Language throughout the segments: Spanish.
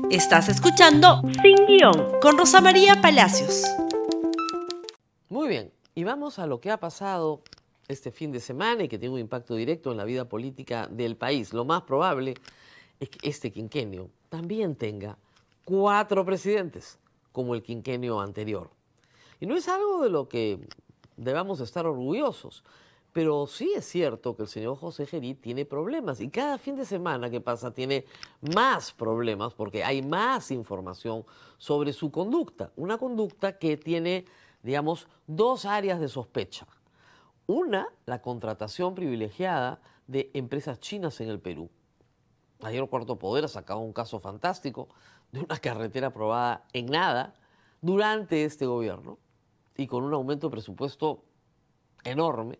Estás escuchando Sin Guión con Rosa María Palacios. Muy bien, y vamos a lo que ha pasado este fin de semana y que tiene un impacto directo en la vida política del país. Lo más probable es que este quinquenio también tenga 4 presidentes, como el quinquenio anterior. Y no es algo de lo que debamos estar orgullosos, pero sí es cierto que el señor José Gerí tiene problemas y cada fin de semana que pasa tiene más problemas porque hay más información sobre su conducta. Una conducta que tiene, digamos, 2 áreas de sospecha. Una, la contratación privilegiada de empresas chinas en el Perú. Ayer Cuarto Poder ha sacado un caso fantástico de una carretera aprobada en nada durante este gobierno y con un aumento de presupuesto enorme.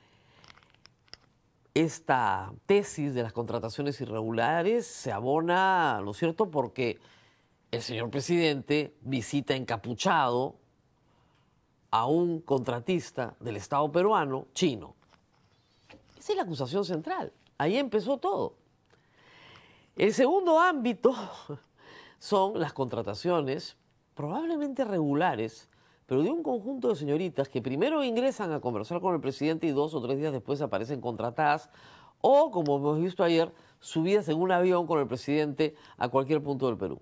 Esta tesis de las contrataciones irregulares se abona, ¿no es cierto?, porque el señor presidente visita encapuchado a un contratista del Estado peruano chino. Esa es la acusación central. Ahí empezó todo. El segundo ámbito son las contrataciones probablemente regulares, pero de un conjunto de señoritas que primero ingresan a conversar con el presidente y 2 o 3 días después aparecen contratadas o, como hemos visto ayer, subidas en un avión con el presidente a cualquier punto del Perú.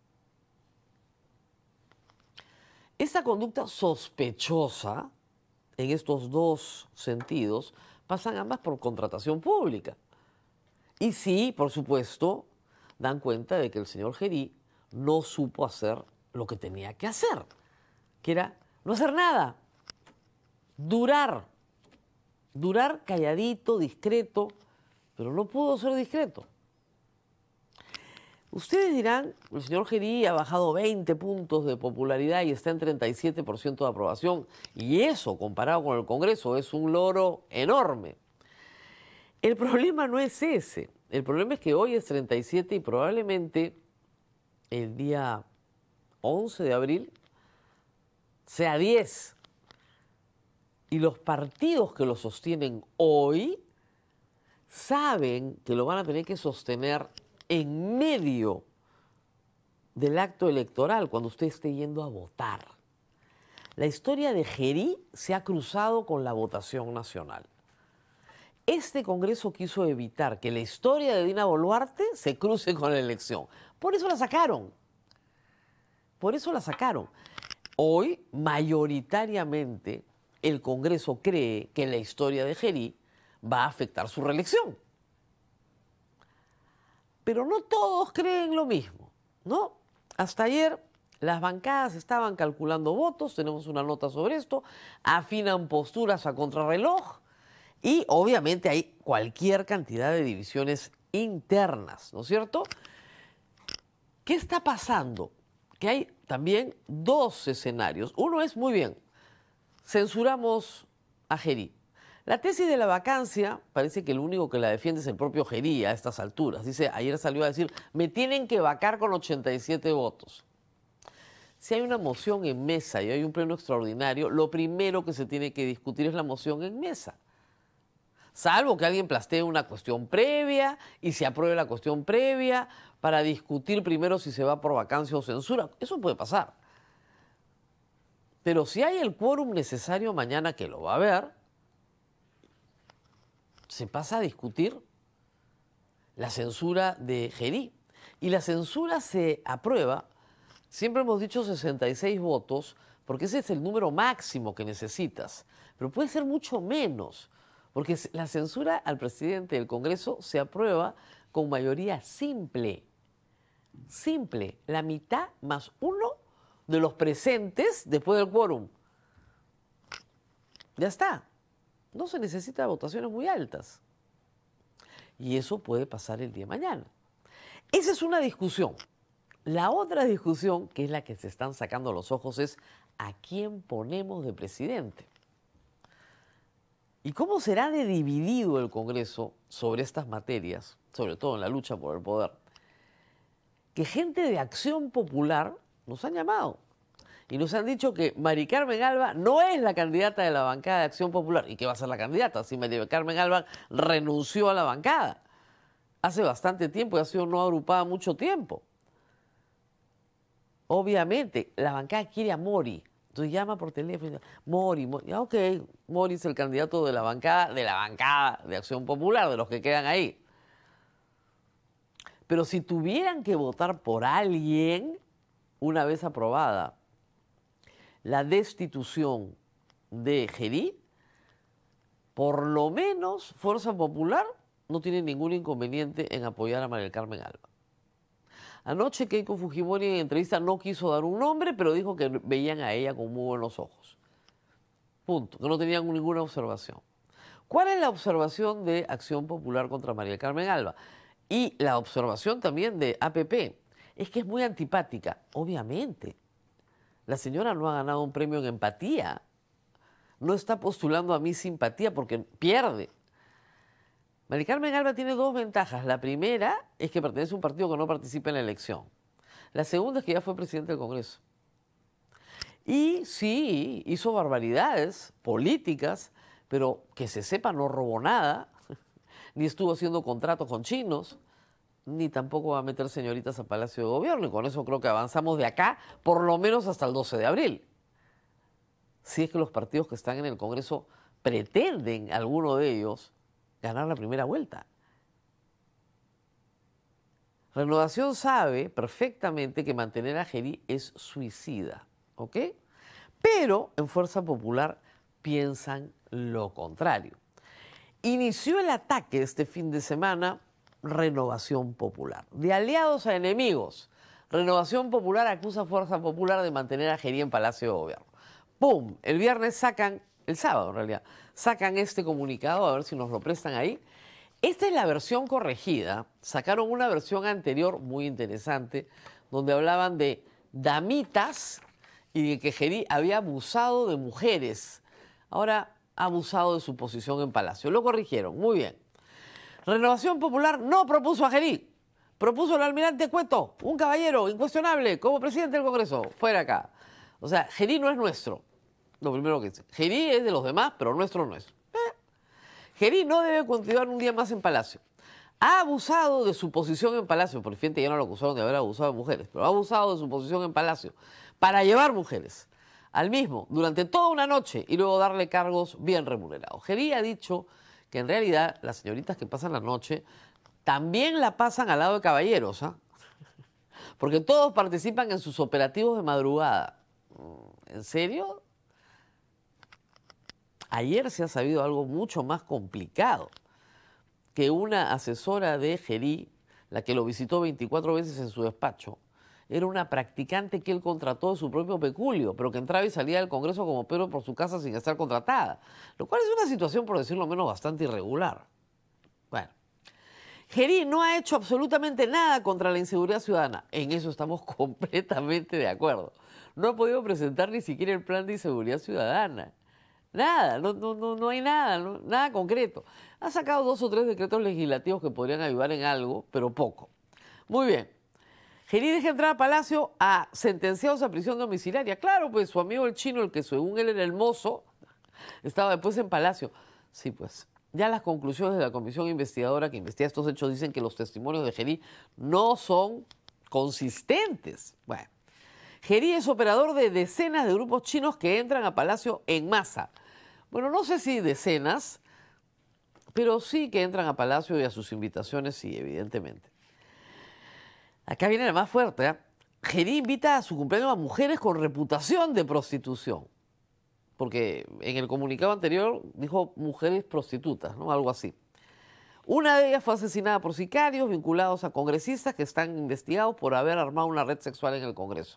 Esta conducta sospechosa, en estos 2 sentidos, pasan ambas por contratación pública. Y sí, por supuesto, dan cuenta de que el señor Gerí no supo hacer lo que tenía que hacer, que era no hacer nada, durar calladito, discreto, pero no pudo ser discreto. Ustedes dirán, el señor Gerí ha bajado 20 puntos de popularidad y está en 37% de aprobación, y eso, comparado con el Congreso, es un logro enorme. El problema no es ese, el problema es que hoy es 37 y probablemente el día 11 de abril sea 10. Y los partidos que lo sostienen hoy saben que lo van a tener que sostener en medio del acto electoral, cuando usted esté yendo a votar. La historia de Gerí se ha cruzado con la votación nacional. Este Congreso quiso evitar que la historia de Dina Boluarte se cruce con la elección. Por eso la sacaron. Por eso la sacaron. Hoy, mayoritariamente, el Congreso cree que la historia de Gerí va a afectar su reelección. Pero no todos creen lo mismo, ¿no? Hasta ayer las bancadas estaban calculando votos, tenemos una nota sobre esto, afinan posturas a contrarreloj y obviamente hay cualquier cantidad de divisiones internas, ¿no es cierto? ¿Qué está pasando? Que hay también 2 escenarios. Uno es, muy bien, censuramos a Gerí. La tesis de la vacancia, parece que el único que la defiende es el propio Gerí a estas alturas. Dice, ayer salió a decir, me tienen que vacar con 87 votos. Si hay una moción en mesa y hay un pleno extraordinario, lo primero que se tiene que discutir es la moción en mesa. Salvo que alguien plantee una cuestión previa y se apruebe la cuestión previa para discutir primero si se va por vacancia o censura. Eso puede pasar. Pero si hay el quórum necesario mañana, que lo va a haber, se pasa a discutir la censura de Gerí. Y la censura se aprueba, siempre hemos dicho 66 votos, porque ese es el número máximo que necesitas. Pero puede ser mucho menos, porque la censura al presidente del Congreso se aprueba con mayoría simple. Simple, la mitad más 1 de los presentes después del quórum. Ya está. No se necesita votaciones muy altas. Y eso puede pasar el día de mañana. Esa es una discusión. La otra discusión, que es la que se están sacando los ojos, es ¿a quién ponemos de presidente? ¿Y cómo será de dividido el Congreso sobre estas materias, sobre todo en la lucha por el poder? Que gente de Acción Popular nos han llamado y nos han dicho que Mari Carmen Alba no es la candidata de la bancada de Acción Popular. ¿Y qué va a ser la candidata si Mari Carmen Alba renunció a la bancada hace bastante tiempo y ha sido no agrupada mucho tiempo? Obviamente, la bancada quiere a Mori. Entonces llama por teléfono y dice, Mori, ya, ok, Mori es el candidato de la bancada de Acción Popular, de los que quedan ahí. Pero si tuvieran que votar por alguien, una vez aprobada la destitución de Gerí, por lo menos Fuerza Popular no tiene ningún inconveniente en apoyar a María del Carmen Alba. Anoche Keiko Fujimori en entrevista no quiso dar un nombre, pero dijo que veían a ella con muy buenos ojos. Punto, que no tenían ninguna observación. ¿Cuál es la observación de Acción Popular contra María del Carmen Alba? Y la observación también de APP es que es muy antipática. Obviamente, la señora no ha ganado un premio en empatía. No está postulando a mi simpatía porque pierde. María Carmen Alba tiene dos ventajas. La primera es que pertenece a un partido que no participa en la elección. La segunda es que ya fue presidente del Congreso. Y sí, hizo barbaridades políticas, pero que se sepa no robó nada, ni estuvo haciendo contratos con chinos, ni tampoco va a meter señoritas a Palacio de Gobierno. Y con eso creo que avanzamos de acá, por lo menos hasta el 12 de abril. Si es que los partidos que están en el Congreso pretenden, alguno de ellos, ganar la primera vuelta. Renovación sabe perfectamente que mantener a Gerí es suicida, ¿ok? Pero en Fuerza Popular piensan lo contrario. Inició el ataque este fin de semana Renovación Popular. De aliados a enemigos, Renovación Popular acusa a Fuerza Popular de mantener a Gerí en Palacio de Gobierno. ¡Pum! El viernes sacan, el sábado en realidad, sacan este comunicado, a ver si nos lo prestan ahí. Esta es la versión corregida. Sacaron una versión anterior muy interesante, donde hablaban de damitas y de que Gerí había abusado de mujeres. Ahora ha abusado de su posición en Palacio. Lo corrigieron, muy bien. Renovación Popular no propuso a Gerí. Propuso al almirante Cueto, un caballero incuestionable, como presidente del Congreso. Fuera acá. O sea, Gerí no es nuestro. Lo primero que dice. Gerí es de los demás, pero nuestro no es. Gerí no debe continuar un día más en Palacio. Ha abusado de su posición en Palacio, por fin ya no lo acusaron de haber abusado de mujeres, pero ha abusado de su posición en Palacio para llevar mujeres al mismo durante toda una noche y luego darle cargos bien remunerados. Gerí ha dicho que en realidad las señoritas que pasan la noche también la pasan al lado de caballeros, ¿ah? Porque todos participan en sus operativos de madrugada. ¿En serio? Ayer se ha sabido algo mucho más complicado, que una asesora de Gerí, la que lo visitó 24 veces en su despacho, era una practicante que él contrató de su propio peculio, pero que entraba y salía del Congreso como Pedro por su casa sin estar contratada, lo cual es una situación, por decirlo menos, bastante irregular. Bueno, Gerí no ha hecho absolutamente nada contra la inseguridad ciudadana, en eso estamos completamente de acuerdo. No ha podido presentar ni siquiera el plan de inseguridad ciudadana. Nada, no hay nada, nada concreto. Ha sacado 2 o 3 decretos legislativos que podrían ayudar en algo, pero poco. Muy bien. Gerí deja entrar a Palacio a sentenciados a prisión domiciliaria. Claro, pues su amigo el chino, el que según él era el mozo, estaba después en Palacio. Sí, pues. Ya las conclusiones de la comisión investigadora que investiga estos hechos dicen que los testimonios de Gerí no son consistentes. Bueno. Gerí es operador de decenas de grupos chinos que entran a Palacio en masa. Bueno, no sé si decenas, pero sí que entran a Palacio y a sus invitaciones, sí, evidentemente. Acá viene la más fuerte, ¿eh? Gerí invita a su cumpleaños a mujeres con reputación de prostitución. Porque en el comunicado anterior dijo mujeres prostitutas, ¿no? Algo así. Una de ellas fue asesinada por sicarios vinculados a congresistas que están investigados por haber armado una red sexual en el Congreso.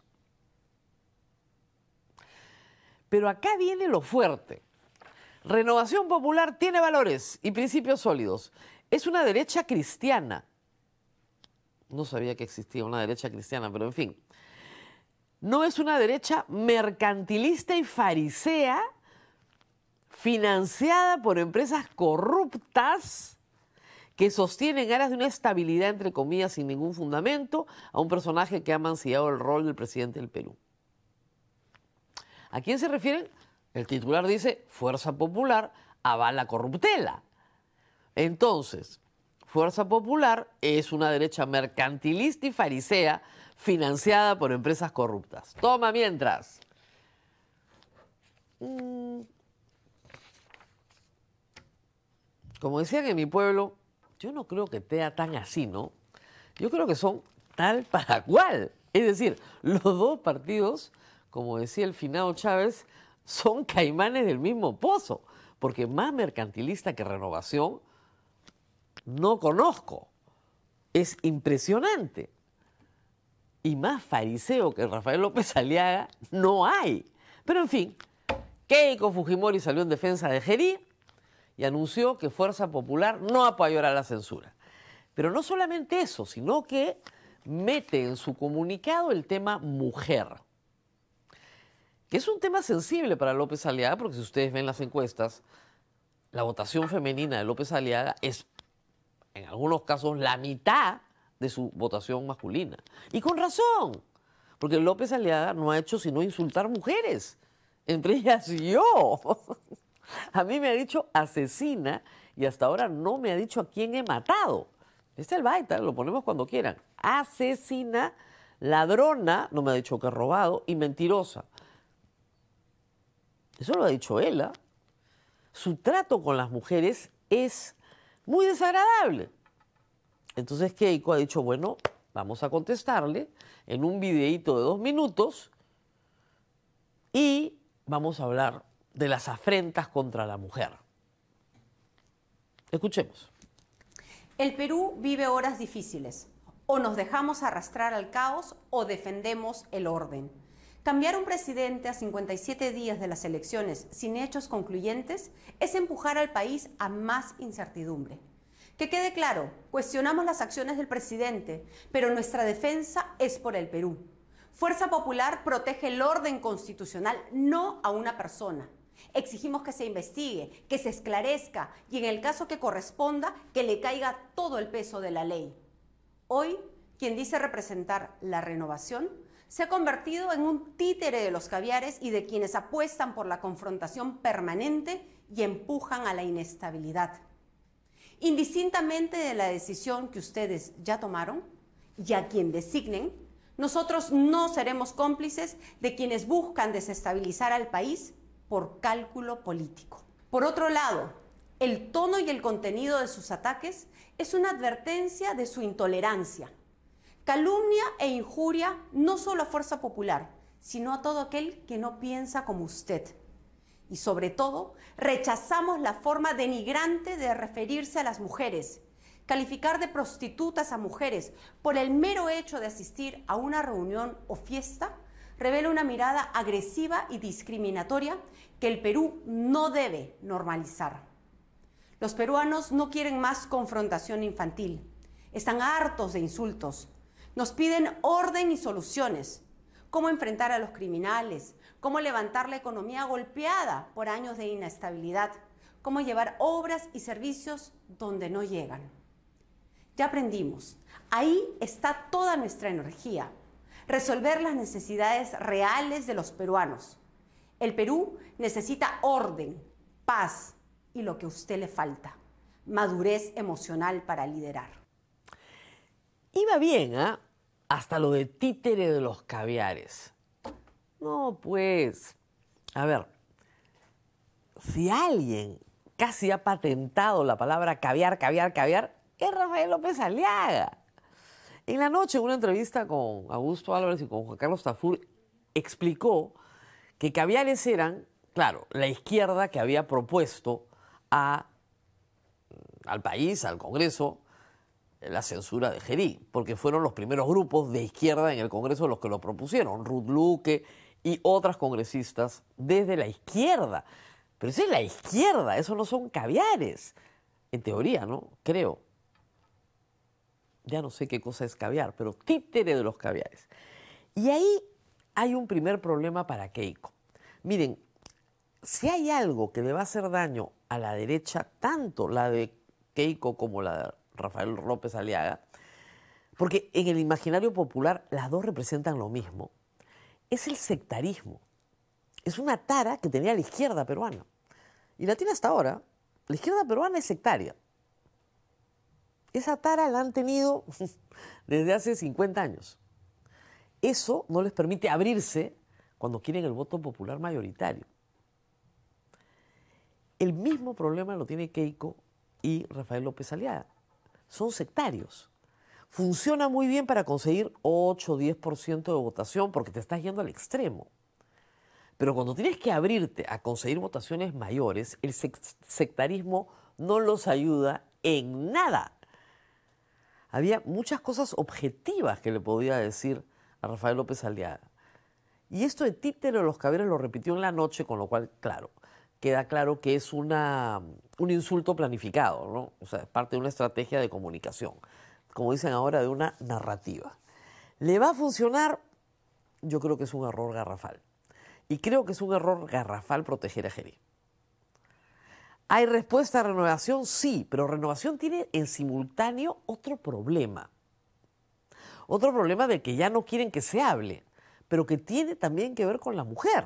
Pero acá viene lo fuerte. Renovación Popular tiene valores y principios sólidos. Es una derecha cristiana. No sabía que existía una derecha cristiana, pero en fin. No es una derecha mercantilista y farisea financiada por empresas corruptas que sostienen aras de una estabilidad, entre comillas, sin ningún fundamento, a un personaje que ha mancillado el rol del presidente del Perú. ¿A quién se refieren? El titular dice, Fuerza Popular avala corruptela. Entonces, Fuerza Popular es una derecha mercantilista y farisea financiada por empresas corruptas. Toma mientras. Como decían en mi pueblo, yo no creo que sea tan así, ¿no? Yo creo que son tal para cual. Es decir, los dos partidos, como decía el finado Chávez, son caimanes del mismo pozo, porque más mercantilista que Renovación no conozco. Es impresionante. Y más fariseo que Rafael López Aliaga no hay. Pero en fin, Keiko Fujimori salió en defensa de Gerí y anunció que Fuerza Popular no apoyará la censura. Pero no solamente eso, sino que mete en su comunicado el tema mujer, que es un tema sensible para López Aliaga, porque si ustedes ven las encuestas, la votación femenina de López Aliaga es, en algunos casos, la mitad de su votación masculina. Y con razón, porque López Aliaga no ha hecho sino insultar mujeres, entre ellas yo. A mí me ha dicho asesina y hasta ahora no me ha dicho a quién he matado. Este es el baita, lo ponemos cuando quieran. Asesina, ladrona, no me ha dicho que he robado, y mentirosa. Eso lo ha dicho él, ¿eh? Su trato con las mujeres es muy desagradable. Entonces Keiko ha dicho, bueno, vamos a contestarle en un videíto de 2 minutos y vamos a hablar de las afrentas contra la mujer. Escuchemos. El Perú vive horas difíciles. O nos dejamos arrastrar al caos o defendemos el orden. Cambiar un presidente a 57 días de las elecciones sin hechos concluyentes es empujar al país a más incertidumbre. Que quede claro, cuestionamos las acciones del presidente, pero nuestra defensa es por el Perú. Fuerza Popular protege el orden constitucional, no a una persona. Exigimos que se investigue, que se esclarezca y en el caso que corresponda, que le caiga todo el peso de la ley. Hoy, quien dice representar la renovación, se ha convertido en un títere de los caviares y de quienes apuestan por la confrontación permanente y empujan a la inestabilidad. Indistintamente de la decisión que ustedes ya tomaron y a quien designen, nosotros no seremos cómplices de quienes buscan desestabilizar al país por cálculo político. Por otro lado, el tono y el contenido de sus ataques es una advertencia de su intolerancia. Calumnia e injuria no solo a Fuerza Popular, sino a todo aquel que no piensa como usted. Y sobre todo, rechazamos la forma denigrante de referirse a las mujeres. Calificar de prostitutas a mujeres por el mero hecho de asistir a una reunión o fiesta revela una mirada agresiva y discriminatoria que el Perú no debe normalizar. Los peruanos no quieren más confrontación infantil. Están hartos de insultos. Nos piden orden y soluciones. Cómo enfrentar a los criminales, cómo levantar la economía golpeada por años de inestabilidad, cómo llevar obras y servicios donde no llegan. Ya aprendimos. Ahí está toda nuestra energía. Resolver las necesidades reales de los peruanos. El Perú necesita orden, paz y lo que a usted le falta, madurez emocional para liderar. Iba bien, ¿ah? Hasta lo de títere de los caviares. No, pues, a ver, si alguien casi ha patentado la palabra caviar, es Rafael López Aliaga. En la noche, en una entrevista con Augusto Álvarez y con Juan Carlos Tafur, explicó que caviares eran, claro, la izquierda que había propuesto al país, al Congreso, la censura de Gerí, porque fueron los primeros grupos de izquierda en el Congreso los que lo propusieron, Ruth Luque y otras congresistas desde la izquierda. Pero esa es la izquierda, eso no son caviares. En teoría, ¿no? Creo. Ya no sé qué cosa es caviar, pero títere de los caviares. Y ahí hay un primer problema para Keiko. Miren, si hay algo que le va a hacer daño a la derecha, tanto la de Keiko como la de Rafael López Aliaga, porque en el imaginario popular las dos representan lo mismo, es el sectarismo. Es una tara que tenía la izquierda peruana. Y la tiene hasta ahora. La izquierda peruana es sectaria. Esa tara la han tenido desde hace 50 años. Eso no les permite abrirse cuando quieren el voto popular mayoritario. El mismo problema lo tiene Keiko y Rafael López Aliaga. Son sectarios. Funciona muy bien para conseguir 8 o 10% de votación porque te estás yendo al extremo. Pero cuando tienes que abrirte a conseguir votaciones mayores, el sectarismo no los ayuda en nada. Había muchas cosas objetivas que le podía decir a Rafael López Aliaga. Y esto de títere de los caballeros lo repitió en la noche, con lo cual, claro, queda claro que es un insulto planificado, ¿no? O sea, es parte de una estrategia de comunicación, como dicen ahora, de una narrativa. ¿Le va a funcionar? Yo creo que es un error garrafal. Y creo que es un error garrafal proteger a Gerí. ¿Hay respuesta a Renovación? Sí, pero Renovación tiene en simultáneo otro problema. Otro problema del que ya no quieren que se hable, pero que tiene también que ver con la mujer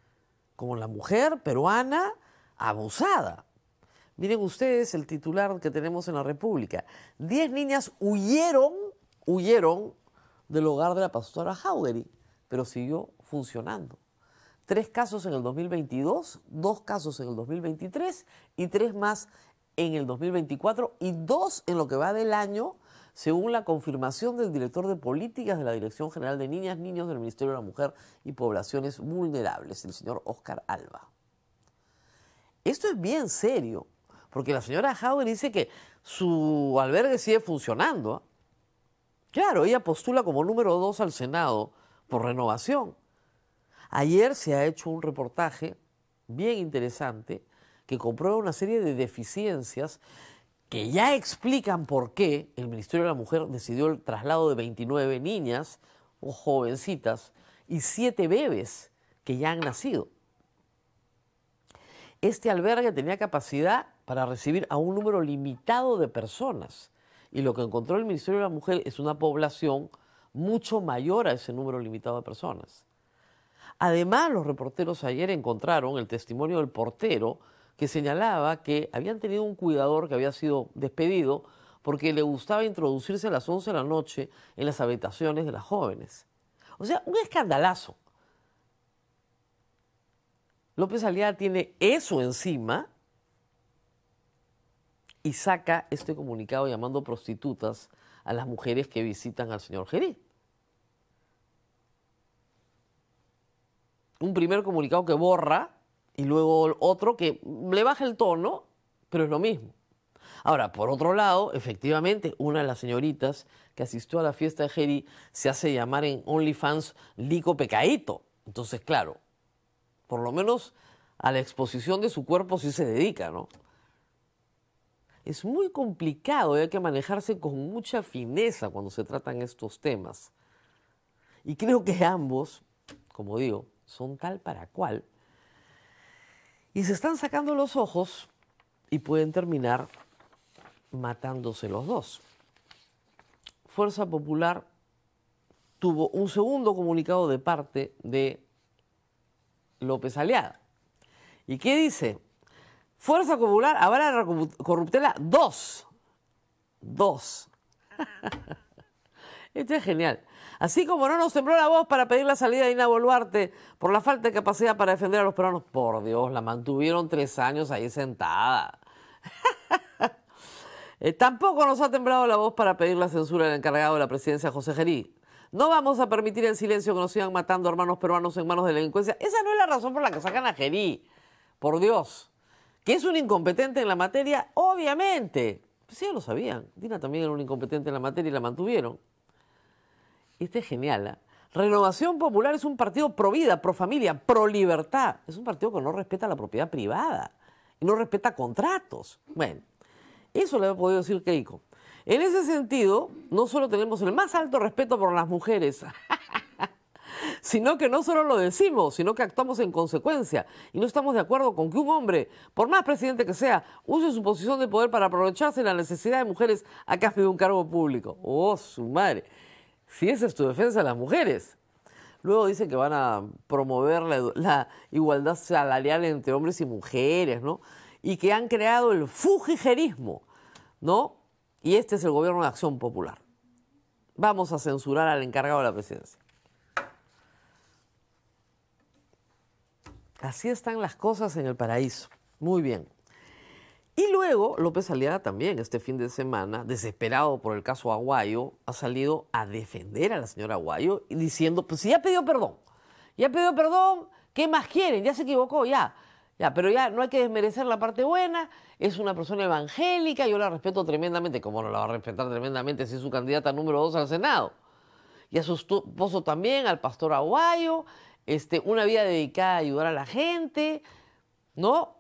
peruana abusada. Miren ustedes el titular que tenemos en la República. 10 niñas huyeron del hogar de la pastora Jauregui, pero siguió funcionando. 3 casos en el 2022, 2 casos en el 2023 y 3 más en el 2024 y 2 en lo que va del año, según la confirmación del director de políticas de la Dirección General de Niñas, Niños del Ministerio de la Mujer y Poblaciones Vulnerables, el señor Óscar Alba. Esto es bien serio, porque la señora Jauregui dice que su albergue sigue funcionando. Claro, ella postula como número 2 al Senado por Renovación. Ayer se ha hecho un reportaje bien interesante que comprueba una serie de deficiencias que ya explican por qué el Ministerio de la Mujer decidió el traslado de 29 niñas o jovencitas y 7 bebés que ya han nacido. Este albergue tenía capacidad para recibir a un número limitado de personas y lo que encontró el Ministerio de la Mujer es una población mucho mayor a ese número limitado de personas. Además, los reporteros ayer encontraron el testimonio del portero que señalaba que habían tenido un cuidador que había sido despedido porque le gustaba introducirse a las 11 de la noche en las habitaciones de las jóvenes. O sea, un escandalazo. López Aliaga tiene eso encima y saca este comunicado llamando prostitutas a las mujeres que visitan al señor Gerí. Un primer comunicado que borra y luego otro que le baja el tono, pero es lo mismo. Ahora, por otro lado, efectivamente, una de las señoritas que asistió a la fiesta de Gerí se hace llamar en OnlyFans Lico Pecaíto. Entonces, claro, por lo menos a la exposición de su cuerpo sí se dedica, ¿no? Es muy complicado y hay que manejarse con mucha fineza cuando se tratan estos temas. Y creo que ambos, como digo, son tal para cual, y se están sacando los ojos y pueden terminar matándose los dos. Fuerza Popular tuvo un segundo comunicado de parte de López Aliaga. ¿Y qué dice? Fuerza Popular avala la corruptela 2. Esto es genial. Así como no nos tembló la voz para pedir la salida de Dina Boluarte por la falta de capacidad para defender a los peruanos, por Dios, la mantuvieron 3 años ahí sentada. Tampoco nos ha temblado la voz para pedir la censura del encargado de la presidencia, José Gerí. No vamos a permitir en silencio que nos sigan matando hermanos peruanos en manos de la delincuencia. Esa no es la razón por la que sacan a Gerí. Por Dios. ¿Que es un incompetente en la materia? Obviamente. Pues sí, ya lo sabían. Dina también era un incompetente en la materia y la mantuvieron. Este es genial, ¿eh? Renovación Popular es un partido pro vida, pro familia, pro libertad. Es un partido que no respeta la propiedad privada y no respeta contratos. Bueno, eso le ha podido decir Keiko. En ese sentido, no solo tenemos el más alto respeto por las mujeres, sino que no solo lo decimos, sino que actuamos en consecuencia. Y no estamos de acuerdo con que un hombre, por más presidente que sea, use su posición de poder para aprovecharse de la necesidad de mujeres a cambio de un cargo público. ¡Oh, su madre! Si esa es tu defensa de las mujeres. Luego dice que van a promover la igualdad salarial entre hombres y mujeres, ¿no? Y que han creado el fujigerismo, ¿no? Y este es el gobierno de Acción Popular. Vamos a censurar al encargado de la presidencia. Así están las cosas en el paraíso. Muy bien. Y luego López Aliaga también este fin de semana, desesperado por el caso Aguayo, ha salido a defender a la señora Aguayo y diciendo, pues si ya pidió perdón, ¿qué más quieren? Ya se equivocó, ya, pero ya no hay que desmerecer la parte buena, es una persona evangélica, yo la respeto tremendamente, ¿cómo no la va a respetar tremendamente si es su candidata número 2 al Senado? Y a su esposo también, al pastor Aguayo, una vida dedicada a ayudar a la gente, ¿no?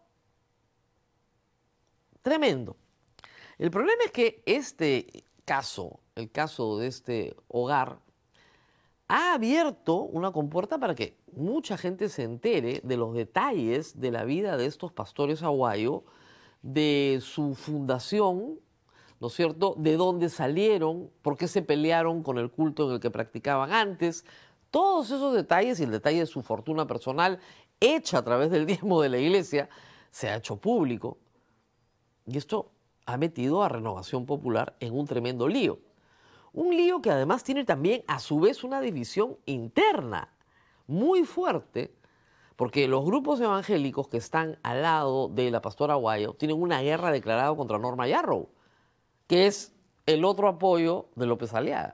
Tremendo. El problema es que este caso, el caso de este hogar, ha abierto una compuerta para que mucha gente se entere de los detalles de la vida de estos pastores Aguayo, de su fundación, ¿no es cierto?, de dónde salieron, por qué se pelearon con el culto en el que practicaban antes. Todos esos detalles y el detalle de su fortuna personal, hecha a través del diezmo de la iglesia, se ha hecho público. Y esto ha metido a Renovación Popular en un tremendo lío. Un lío que además tiene también a su vez una división interna muy fuerte, porque los grupos evangélicos que están al lado de la pastora Aguayo tienen una guerra declarada contra Norma Yarrow, que es el otro apoyo de López Aliaga.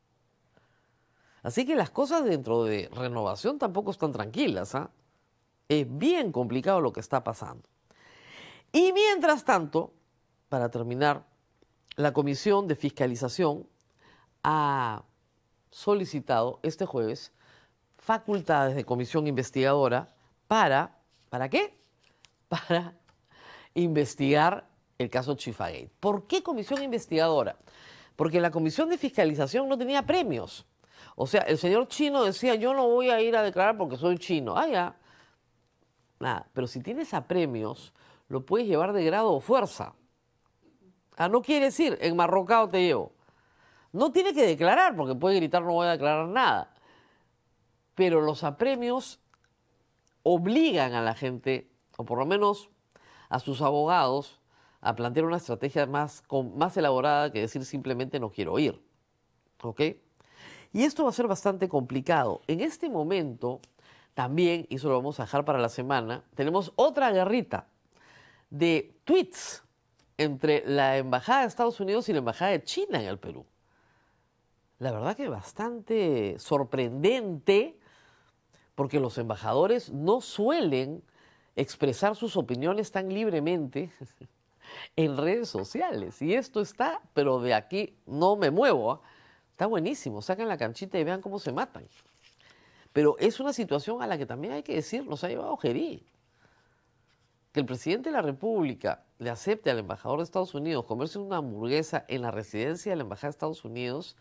Así que las cosas dentro de Renovación tampoco están tranquilas, ¿ah? Es bien complicado lo que está pasando. Y mientras tanto, para terminar, la Comisión de Fiscalización ha solicitado este jueves facultades de comisión investigadora ¿para qué? Para investigar el caso Chifagate. ¿Por qué comisión investigadora? Porque la Comisión de Fiscalización no tenía premios. O sea, el señor Chino decía, yo no voy a ir a declarar porque soy chino. Ah, ya. Nada, pero si tienes a premios, lo puedes llevar de grado o fuerza. Ah, no quiere decir, enmarrocado te llevo. No tiene que declarar, porque puede gritar no voy a declarar nada. Pero los apremios obligan a la gente, o por lo menos a sus abogados, a plantear una estrategia más elaborada que decir simplemente no quiero ir. ¿Ok? Y esto va a ser bastante complicado. En este momento, también, y eso lo vamos a dejar para la semana, tenemos otra guerrita de tweets entre la Embajada de Estados Unidos y la Embajada de China en el Perú. La verdad que bastante sorprendente, porque los embajadores no suelen expresar sus opiniones tan libremente en redes sociales. Y esto está, pero de aquí no me muevo. Está buenísimo, saquen la canchita y vean cómo se matan. Pero es una situación a la que también hay que decir, nos ha llevado Gerí. Que el presidente de la República le acepte al embajador de Estados Unidos comerse una hamburguesa en la residencia de la Embajada de Estados Unidos,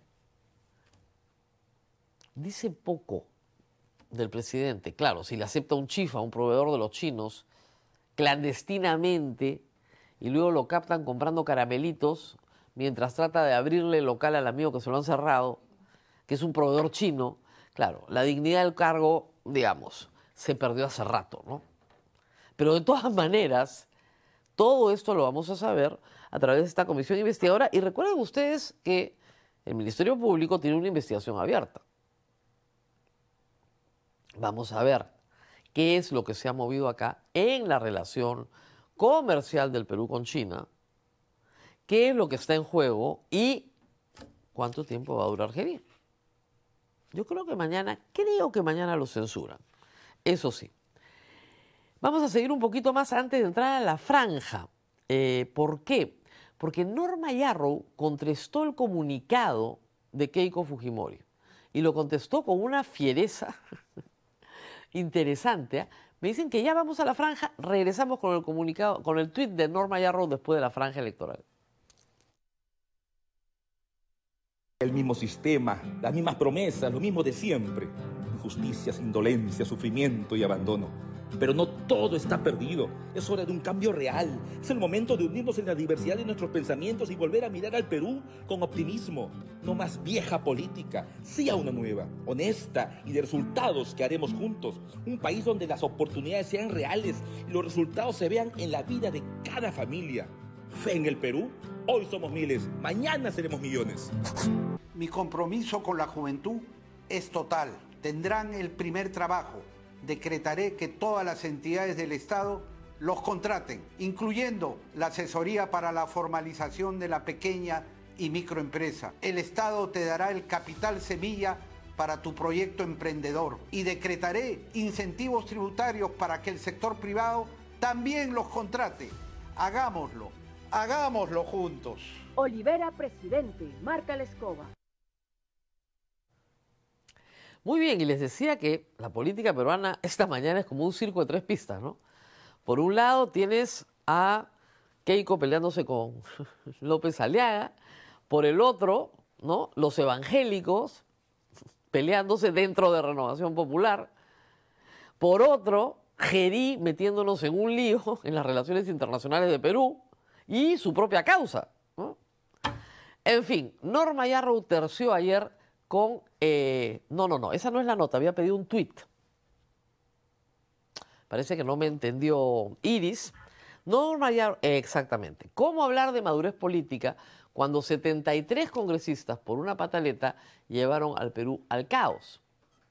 dice poco del presidente. Claro, si le acepta un chifa, un proveedor de los chinos, clandestinamente, y luego lo captan comprando caramelitos, mientras trata de abrirle el local al amigo que se lo han cerrado, que es un proveedor chino, claro, la dignidad del cargo, digamos, se perdió hace rato, ¿no? Pero de todas maneras, todo esto lo vamos a saber a través de esta comisión investigadora. Y recuerden ustedes que el Ministerio Público tiene una investigación abierta. Vamos a ver qué es lo que se ha movido acá en la relación comercial del Perú con China, qué es lo que está en juego y cuánto tiempo va a durar Gerí. Yo creo que mañana lo censuran. Eso sí. Vamos a seguir un poquito más antes de entrar a la franja. ¿Por qué? Porque Norma Yarrow contestó el comunicado de Keiko Fujimori y lo contestó con una fiereza interesante. ¿Eh? Me dicen que ya vamos a la franja, regresamos con el comunicado, con el tuit de Norma Yarrow después de la franja electoral. El mismo sistema, las mismas promesas, lo mismo de siempre. Injusticias, indolencia, sufrimiento y abandono. Pero no todo está perdido. Es hora de un cambio real. Es el momento de unirnos en la diversidad de nuestros pensamientos y volver a mirar al Perú con optimismo. No más vieja política, sí a una nueva, honesta y de resultados que haremos juntos. Un país donde las oportunidades sean reales y los resultados se vean en la vida de cada familia. Fe en el Perú Hoy somos miles, mañana seremos millones. Mi compromiso con la juventud es total. Tendrán el primer trabajo. Decretaré que todas las entidades del Estado los contraten, incluyendo la asesoría para la formalización de la pequeña y microempresa. El Estado te dará el capital semilla para tu proyecto emprendedor y decretaré incentivos tributarios para que el sector privado también los contrate. Hagámoslo juntos. Olivera, presidente, marca la escoba. Muy bien, y les decía que la política peruana esta mañana es como un circo de tres pistas, ¿no? Por un lado tienes a Keiko peleándose con López Aliaga, por el otro, ¿no?, los evangélicos peleándose dentro de Renovación Popular, por otro, Gerí metiéndonos en un lío en las relaciones internacionales de Perú y su propia causa, ¿no? En fin, Norma Yarrow terció ayer con... No, esa no es la nota, había pedido un tuit. Parece que no me entendió Iris. Norma Yarrow, exactamente. ¿Cómo hablar de madurez política cuando 73 congresistas por una pataleta llevaron al Perú al caos?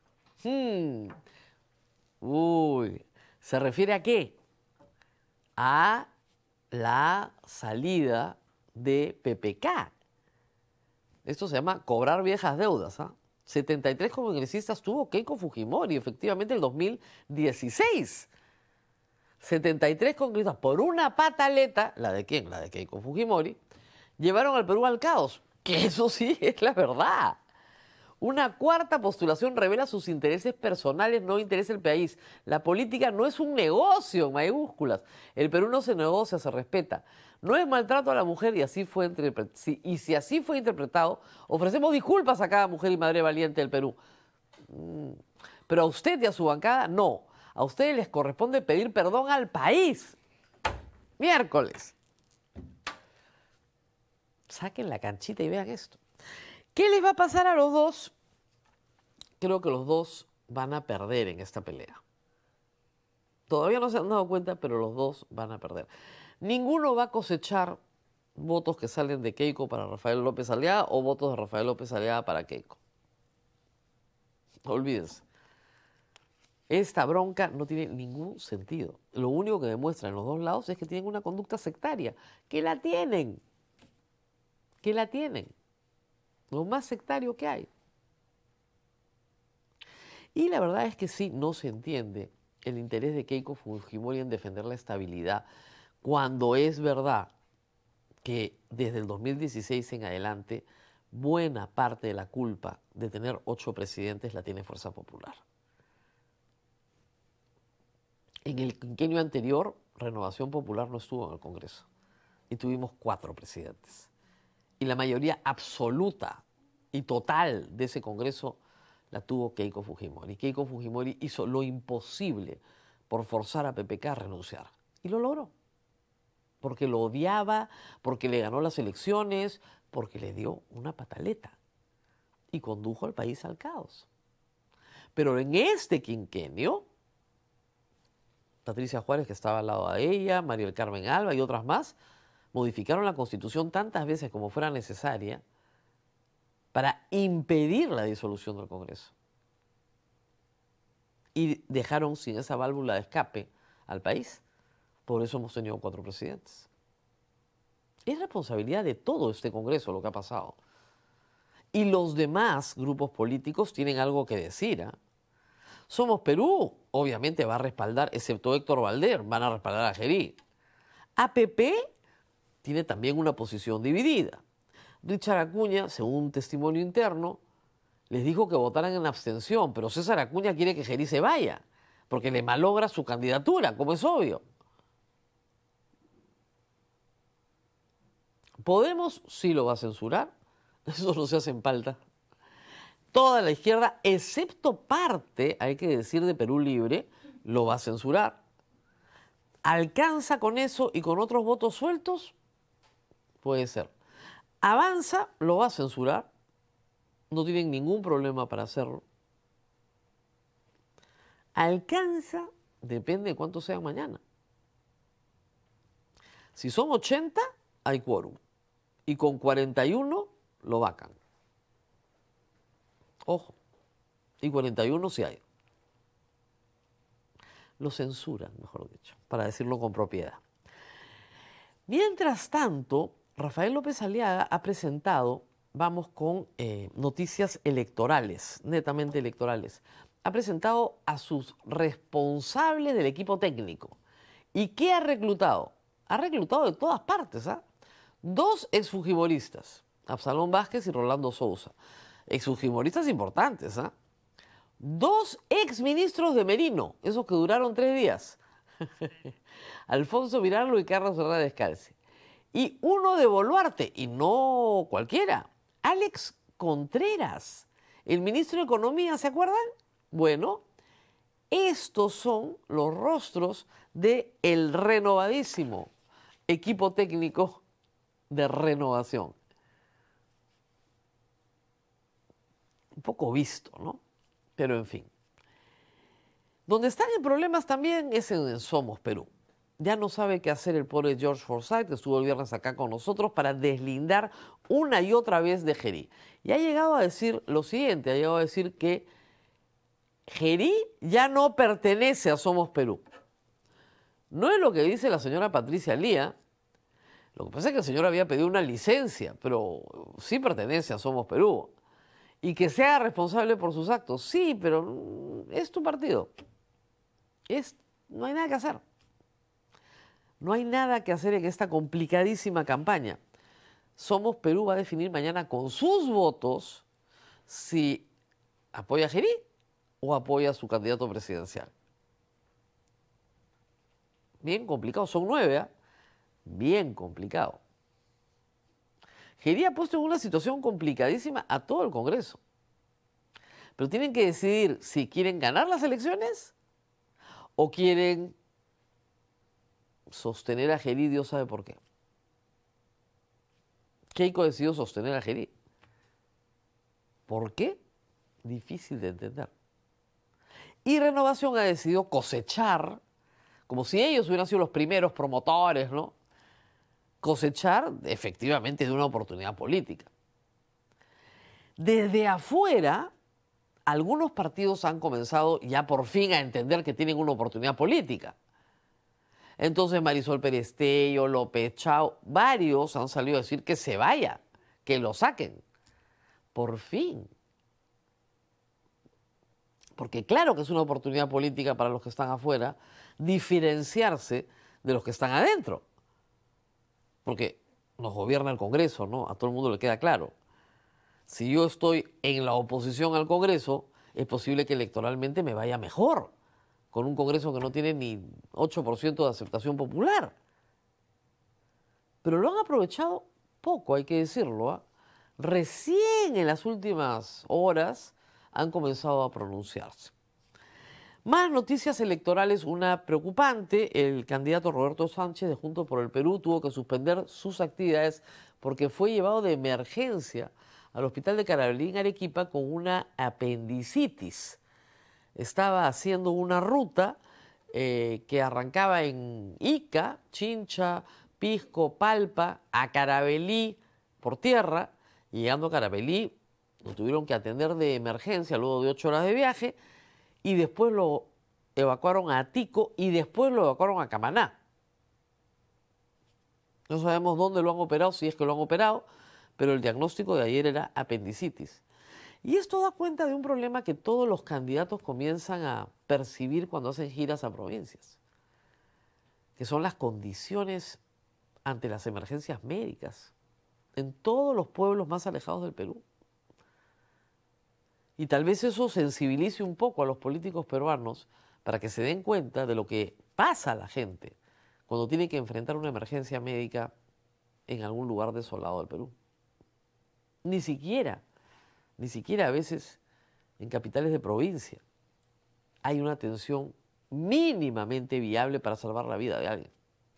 Uy, ¿se refiere a qué? A la salida de PPK. Esto se llama cobrar viejas deudas, ¿ah? 73 congresistas tuvo Keiko Fujimori, efectivamente, el 2016. 73 congresistas por una pataleta, ¿la de quién? La de Keiko Fujimori, llevaron al Perú al caos, que eso sí es la verdad. Una cuarta postulación revela sus intereses personales, no interesa el país. La política no es un negocio, en mayúsculas. El Perú no se negocia, se respeta. No es maltrato a la mujer y así fue y si así fue interpretado, ofrecemos disculpas a cada mujer y madre valiente del Perú. Pero a usted y a su bancada, no. A ustedes les corresponde pedir perdón al país. Miércoles. Saquen la canchita y vean esto. ¿Qué les va a pasar a los dos? Creo que los dos van a perder en esta pelea. Todavía no se han dado cuenta, pero los dos van a perder. Ninguno va a cosechar votos que salen de Keiko para Rafael López Aliaga o votos de Rafael López Aliaga para Keiko. Olvídense. Esta bronca no tiene ningún sentido. Lo único que demuestra en los dos lados es que tienen una conducta sectaria. Que la tienen. Que la tienen. Lo más sectario que hay. Y la verdad es que sí, no se entiende el interés de Keiko Fujimori en defender la estabilidad, cuando es verdad que desde el 2016 en adelante, buena parte de la culpa de tener 8 presidentes la tiene Fuerza Popular. En el quinquenio anterior, Renovación Popular no estuvo en el Congreso y tuvimos 4 presidentes. Y la mayoría absoluta y total de ese Congreso la tuvo Keiko Fujimori. Keiko Fujimori hizo lo imposible por forzar a PPK a renunciar. Y lo logró. Porque lo odiaba, porque le ganó las elecciones, porque le dio una pataleta. Y condujo al país al caos. Pero en este quinquenio, Patricia Juárez, que estaba al lado de ella, María del Carmen Alba y otras más, modificaron la Constitución tantas veces como fuera necesaria para impedir la disolución del Congreso. Y dejaron sin esa válvula de escape al país. Por eso hemos tenido 4 presidentes. Es responsabilidad de todo este Congreso lo que ha pasado. Y los demás grupos políticos tienen algo que decir, ¿eh? Somos Perú, obviamente va a respaldar, excepto Héctor Valder, van a respaldar a Gerí. APP tiene también una posición dividida. Richard Acuña, según un testimonio interno, les dijo que votaran en abstención, pero César Acuña quiere que Gerí se vaya, porque le malogra su candidatura, como es obvio. Podemos sí lo va a censurar, eso no se hace en falta. Toda la izquierda, excepto parte, hay que decir, de Perú Libre, lo va a censurar. ¿Alcanza con eso y con otros votos sueltos? Puede ser. Avanza, lo va a censurar. No tienen ningún problema para hacerlo. Alcanza, depende de cuántos sean mañana. Si son 80, hay quórum. y con 41 lo vacan. Ojo, y 41 sí hay. Lo censuran, mejor dicho, para decirlo con propiedad. Mientras tanto, Rafael López Aliaga ha presentado, vamos con noticias electorales, netamente electorales, ha presentado a sus responsables del equipo técnico. ¿Y qué ha reclutado? Ha reclutado de todas partes, ¿ah? 2 exfujimoristas, Absalón Vázquez y Rolando Sousa. Exfujimoristas importantes, ¿ah? 2 exministros de Merino, esos que duraron 3 días. Alfonso Mirarlo y Carlos Herrera Descalzi. Y 1 de Boluarte, y no cualquiera, Alex Contreras, el ministro de Economía, ¿se acuerdan? Bueno, estos son los rostros del renovadísimo equipo técnico de Renovación. Un poco visto, ¿no? Pero en fin. Donde están en problemas también es en Somos Perú. Ya no sabe qué hacer el pobre George Forsyth, que estuvo el viernes acá con nosotros, para deslindar una y otra vez de Gerí. Y ha llegado a decir lo siguiente, ha llegado a decir que Gerí ya no pertenece a Somos Perú. No es lo que dice la señora Patricia Lía. Lo que pasa es que el señor había pedido una licencia, pero sí pertenece a Somos Perú. Y que sea responsable por sus actos. Sí, pero es tu partido. No hay nada que hacer. No hay nada que hacer en esta complicadísima campaña. Somos Perú va a definir mañana con sus votos si apoya a Gerí o apoya a su candidato presidencial. Bien complicado, son 9, ¿eh? Bien complicado. Gerí ha puesto en una situación complicadísima a todo el Congreso. Pero tienen que decidir si quieren ganar las elecciones o quieren sostener a Gerí, Dios sabe por qué. Keiko decidió sostener a Gerí. ¿Por qué? Difícil de entender. Y Renovación ha decidido cosechar, como si ellos hubieran sido los primeros promotores, ¿no? Cosechar efectivamente de una oportunidad política. Desde afuera, algunos partidos han comenzado ya por fin a entender que tienen una oportunidad política. Entonces Marisol Perestello, López Chao, varios han salido a decir que se vaya, que lo saquen. Por fin. Porque claro que es una oportunidad política para los que están afuera diferenciarse de los que están adentro. Porque nos gobierna el Congreso, ¿no? A todo el mundo le queda claro. Si yo estoy en la oposición al Congreso, es posible que electoralmente me vaya mejor, con un Congreso que no tiene ni 8% de aceptación popular. Pero lo han aprovechado poco, hay que decirlo, ¿eh? Recién en las últimas horas han comenzado a pronunciarse. Más noticias electorales, una preocupante. El candidato Roberto Sánchez de Juntos por el Perú tuvo que suspender sus actividades porque fue llevado de emergencia al hospital de Carabalí en Arequipa con una apendicitis. Estaba haciendo una ruta que arrancaba en Ica, Chincha, Pisco, Palpa, a Carabalí por tierra. Y llegando a Carabalí lo tuvieron que atender de emergencia luego de 8 horas de viaje. Y después lo evacuaron a Tico y después lo evacuaron a Camaná. No sabemos dónde lo han operado, si es que lo han operado, pero el diagnóstico de ayer era apendicitis. Y esto da cuenta de un problema que todos los candidatos comienzan a percibir cuando hacen giras a provincias, que son las condiciones ante las emergencias médicas en todos los pueblos más alejados del Perú. Y tal vez eso sensibilice un poco a los políticos peruanos para que se den cuenta de lo que pasa a la gente cuando tiene que enfrentar una emergencia médica en algún lugar desolado del Perú. Ni siquiera a veces en capitales de provincia hay una atención mínimamente viable para salvar la vida de alguien.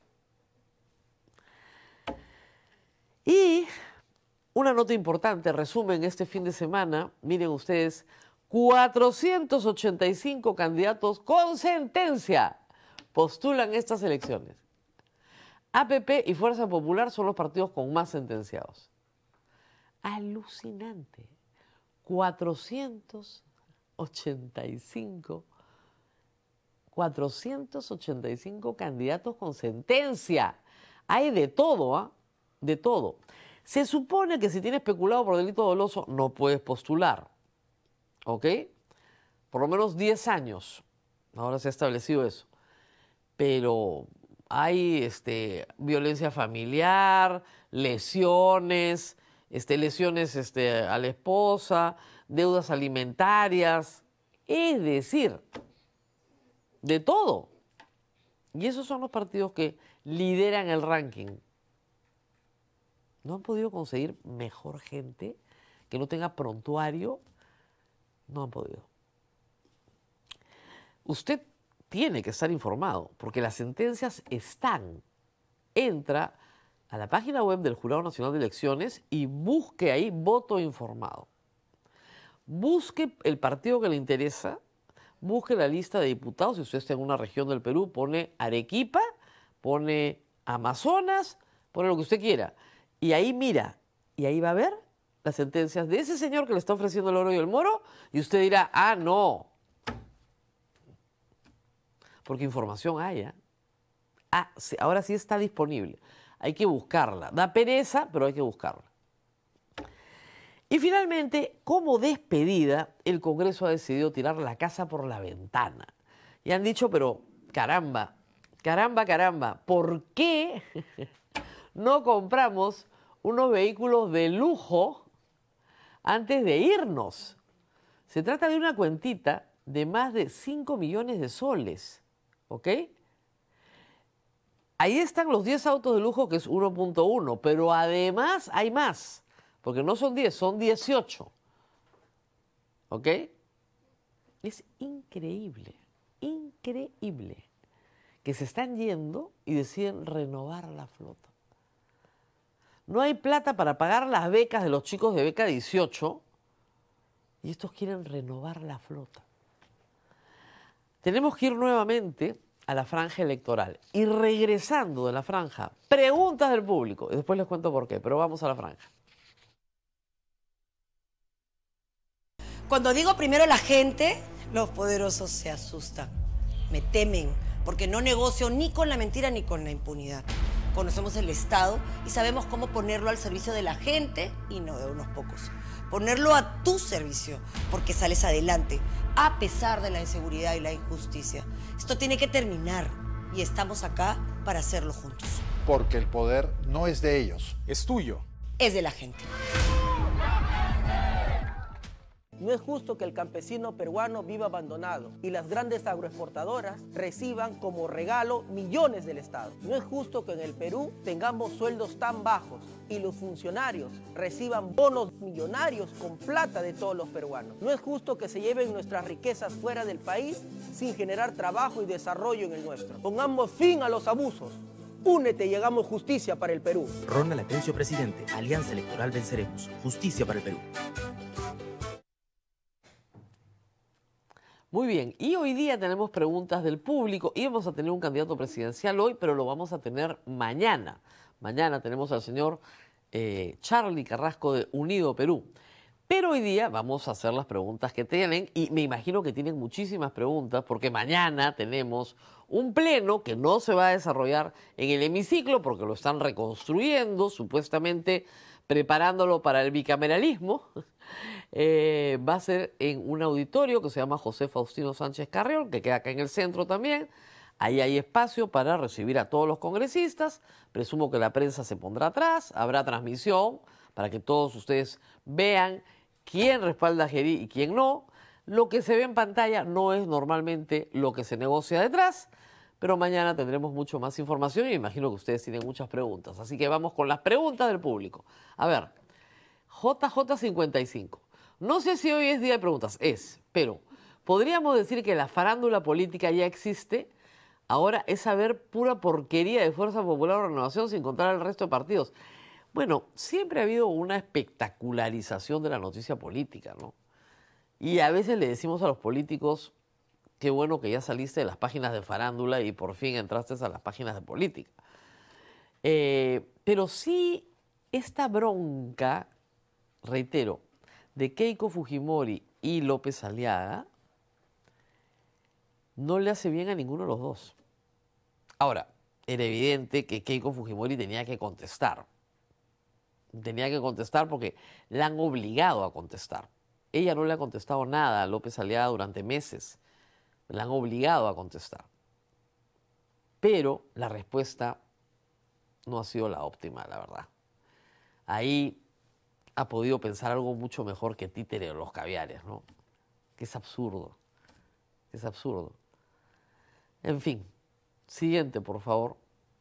Y una nota importante, resumen, este fin de semana, miren ustedes, 485 candidatos con sentencia postulan estas elecciones. APP y Fuerza Popular son los partidos con más sentenciados. Alucinante. 485 candidatos con sentencia. Hay de todo, ¿ah? De todo. Se supone que si tienes peculado por delito doloso no puedes postular, ¿ok? Por lo menos 10 años. Ahora se ha establecido eso. Pero hay violencia familiar, lesiones, lesiones a la esposa, deudas alimentarias, es decir, de todo. Y esos son los partidos que lideran el ranking. ¿No han podido conseguir mejor gente que no tenga prontuario? No han podido. Usted tiene que estar informado, porque las sentencias están. Entra a la página web del Jurado Nacional de Elecciones y busque ahí voto informado. Busque el partido que le interesa, busque la lista de diputados. Si usted está en una región del Perú, pone Arequipa, pone Amazonas, pone lo que usted quiera. Y ahí mira, y ahí va a ver las sentencias de ese señor que le está ofreciendo el oro y el moro, y usted dirá, ah, no. Porque información hay, ¿eh? Sí, ahora sí está disponible. Hay que buscarla. Da pereza, pero hay que buscarla. Y finalmente, como despedida, el Congreso ha decidido tirar la casa por la ventana. Y han dicho, pero caramba, ¿por qué no compramos unos vehículos de lujo antes de irnos? Se trata de una cuentita de más de 5 millones de soles. ¿Ok? Ahí están los 10 autos de lujo, que es 1.1, pero además hay más, porque no son 10, son 18. ¿Ok? Es increíble, increíble que se están yendo y deciden renovar la flota. No hay plata para pagar las becas de los chicos de beca 18 y estos quieren renovar la flota. Tenemos que ir nuevamente a la franja electoral. Y regresando de la franja, preguntas del público. Y después les cuento por qué, pero vamos a la franja. Cuando digo primero la gente, los poderosos se asustan, me temen, porque no negocio ni con la mentira ni con la impunidad. Conocemos el Estado y sabemos cómo ponerlo al servicio de la gente y no de unos pocos. Ponerlo a tu servicio, porque sales adelante, a pesar de la inseguridad y la injusticia. Esto tiene que terminar y estamos acá para hacerlo juntos. Porque el poder no es de ellos. Es tuyo. Es de la gente. No es justo que el campesino peruano viva abandonado y las grandes agroexportadoras reciban como regalo millones del Estado. No es justo que en el Perú tengamos sueldos tan bajos y los funcionarios reciban bonos millonarios con plata de todos los peruanos. No es justo que se lleven nuestras riquezas fuera del país sin generar trabajo y desarrollo en el nuestro. Pongamos fin a los abusos. Únete y hagamos justicia para el Perú. Ronald Atencio, presidente. Alianza Electoral Venceremos. Justicia para el Perú. Muy bien, y hoy día tenemos preguntas del público. Íbamos a tener un candidato presidencial hoy, pero lo vamos a tener mañana. Mañana tenemos al señor Charly Carrasco de Unido Perú. Pero hoy día vamos a hacer las preguntas que tienen, y me imagino que tienen muchísimas preguntas, porque mañana tenemos un pleno que no se va a desarrollar en el hemiciclo, porque lo están reconstruyendo, supuestamente preparándolo para el bicameralismo. Va a ser en un auditorio que se llama José Faustino Sánchez Carrión, que queda acá en el centro también. Ahí hay espacio para recibir a todos los congresistas. Presumo que la prensa se pondrá atrás, habrá transmisión para que todos ustedes vean quién respalda a Gerí y quién no. Lo que se ve en pantalla no es normalmente lo que se negocia detrás, pero mañana tendremos mucho más información y me imagino que ustedes tienen muchas preguntas. Así que vamos con las preguntas del público. A ver, JJ55. No sé si hoy es día de preguntas, pero podríamos decir que la farándula política ya existe. Ahora es saber pura porquería de Fuerza Popular o Renovación sin contar al resto de partidos. Bueno, siempre ha habido una espectacularización de la noticia política, ¿no? Y a veces le decimos a los políticos, qué bueno que ya saliste de las páginas de farándula y por fin entraste a las páginas de política. Pero sí, esta bronca reitero, de Keiko Fujimori y López Aliaga, no le hace bien a ninguno de los dos. Ahora, era evidente que Keiko Fujimori tenía que contestar. Tenía que contestar porque la han obligado a contestar. Ella no le ha contestado nada a López Aliaga durante meses. La han obligado a contestar. Pero la respuesta no ha sido la óptima, la verdad. Ahí ha podido pensar algo mucho mejor que títere o los caviares, ¿no? Que es absurdo. Es absurdo. En fin, siguiente, por favor.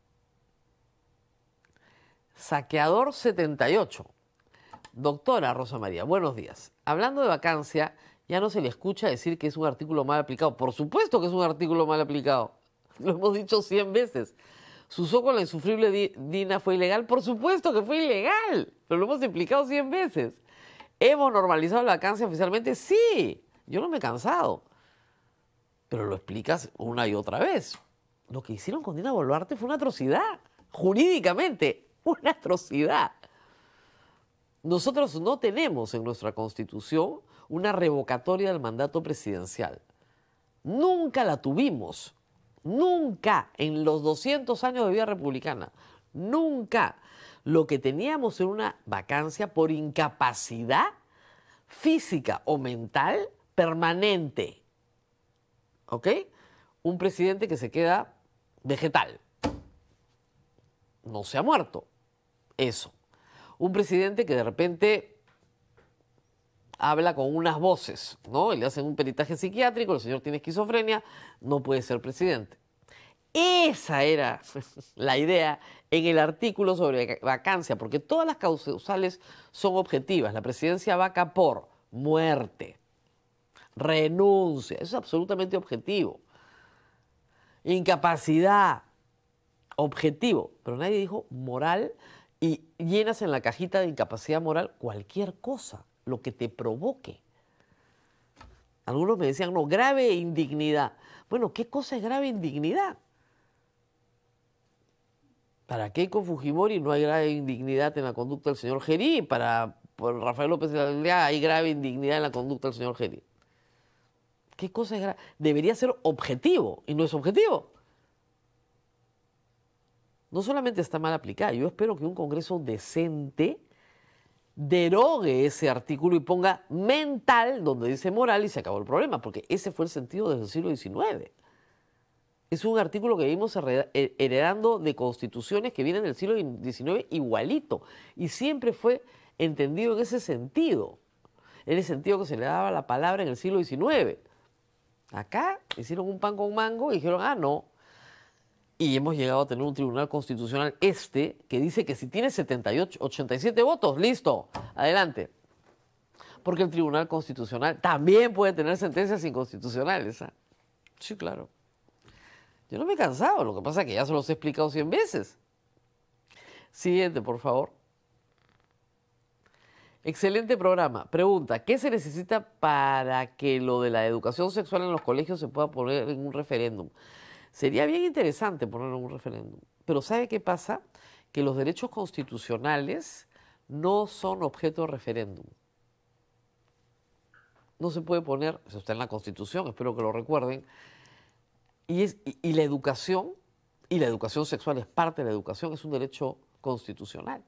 Saqueador 78. Doctora Rosa María, buenos días. Hablando de vacancia, ya no se le escucha decir que es un artículo mal aplicado. Por supuesto que es un artículo mal aplicado. Lo hemos dicho 100 veces. ¿Su uso con la insufrible Dina fue ilegal? Por supuesto que fue ilegal, pero lo hemos explicado 100 veces. ¿Hemos normalizado la vacancia oficialmente? Sí, yo no me he cansado. Pero lo explicas una y otra vez. Lo que hicieron con Dina Boluarte fue una atrocidad, jurídicamente, una atrocidad. Nosotros no tenemos en nuestra Constitución una revocatoria del mandato presidencial. Nunca la tuvimos. Nunca, en los 200 años de vida republicana, nunca. Lo que teníamos era una vacancia por incapacidad física o mental permanente. ¿Ok? Un presidente que se queda vegetal. No se ha muerto. Eso. Un presidente que de repente habla con unas voces, ¿no? Y le hacen un peritaje psiquiátrico, el señor tiene esquizofrenia, no puede ser presidente. Esa era la idea en el artículo sobre vacancia, porque todas las causales son objetivas. La presidencia vaca por muerte, renuncia, eso es absolutamente objetivo. Incapacidad, objetivo, pero nadie dijo moral y llenas en la cajita de incapacidad moral cualquier cosa, lo que te provoque. Algunos me decían, no, grave indignidad. Bueno, ¿qué cosa es grave indignidad? Para Keiko Fujimori no hay grave indignidad en la conducta del señor Gerí, para Rafael López Aliaga hay grave indignidad en la conducta del señor Gerí. ¿Qué cosa es grave? Debería ser objetivo, y no es objetivo. No solamente está mal aplicada, yo espero que un Congreso decente derogue ese artículo y ponga mental donde dice moral y se acabó el problema, porque ese fue el sentido desde el siglo XIX. Es un artículo que venimos heredando de constituciones que vienen del siglo XIX igualito y siempre fue entendido en ese sentido que se le daba la palabra en el siglo XIX. Acá hicieron un pan con mango y dijeron, no. Y hemos llegado a tener un tribunal constitucional que dice que si tiene 87 votos, listo, adelante. Porque el tribunal constitucional también puede tener sentencias inconstitucionales. Sí, claro. Yo no me he cansado, lo que pasa es que ya se los he explicado 100 veces. Siguiente, por favor. Excelente programa. Pregunta, ¿qué se necesita para que lo de la educación sexual en los colegios se pueda poner en un referéndum? Sería bien interesante ponerlo en un referéndum. Pero ¿sabe qué pasa? Que los derechos constitucionales no son objeto de referéndum. No se puede poner, eso está en la Constitución, espero que lo recuerden, y la educación sexual es parte de la educación, es un derecho constitucional.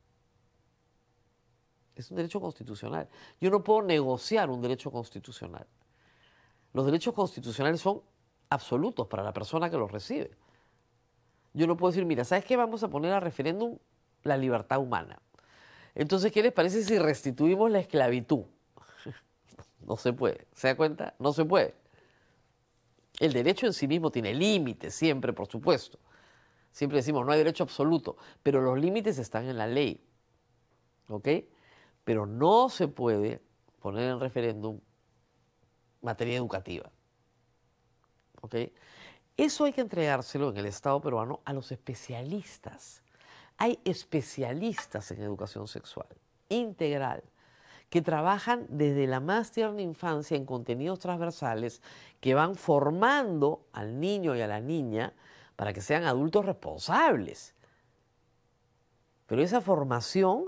Es un derecho constitucional. Yo no puedo negociar un derecho constitucional. Los derechos constitucionales son absolutos para la persona que los recibe. Yo no puedo decir, mira, ¿sabes qué? Vamos a poner a referéndum la libertad humana. Entonces, ¿qué les parece si restituimos la esclavitud? No se puede. ¿Se da cuenta? No se puede. El derecho en sí mismo tiene límites, siempre, por supuesto. Siempre decimos, no hay derecho absoluto, pero los límites están en la ley. ¿Ok? Pero no se puede poner en referéndum materia educativa. ¿Ok? Eso hay que entregárselo en el Estado peruano a los especialistas. Hay especialistas en educación sexual integral que trabajan desde la más tierna infancia en contenidos transversales que van formando al niño y a la niña para que sean adultos responsables. Pero esa formación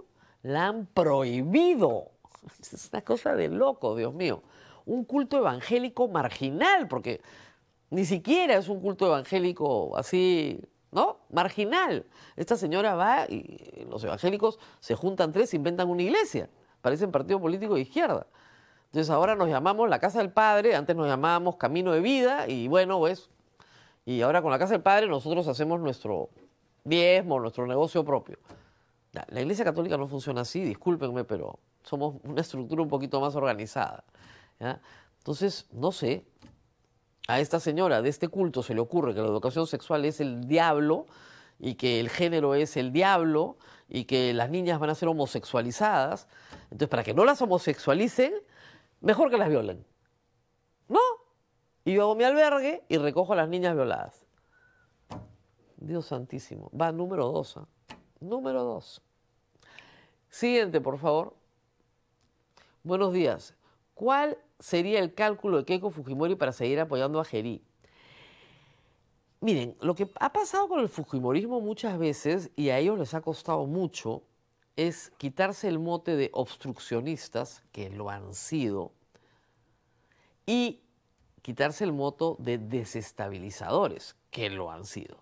La han prohibido. Es una cosa de loco, Dios mío. Un culto evangélico marginal, porque ni siquiera es un culto evangélico así, ¿no? Marginal. Esta señora va y los evangélicos se juntan tres, inventan una iglesia. Parecen partido político de izquierda. Entonces ahora nos llamamos la Casa del Padre, antes nos llamábamos Camino de Vida, y bueno, pues, y ahora con la Casa del Padre nosotros hacemos nuestro diezmo, nuestro negocio propio. La Iglesia Católica no funciona así, discúlpenme, pero somos una estructura un poquito más organizada, ¿ya? Entonces, no sé, a esta señora de este culto se le ocurre que la educación sexual es el diablo y que el género es el diablo y que las niñas van a ser homosexualizadas. Entonces, para que no las homosexualicen, mejor que las violen, ¿no? Y yo hago mi albergue y recojo a las niñas violadas. Dios santísimo. Va, número 2. Número 2. Siguiente, por favor. Buenos días. ¿Cuál sería el cálculo de Keiko Fujimori para seguir apoyando a Gerí? Miren, lo que ha pasado con el fujimorismo muchas veces, y a ellos les ha costado mucho, es quitarse el mote de obstruccionistas, que lo han sido, y quitarse el mote de desestabilizadores, que lo han sido.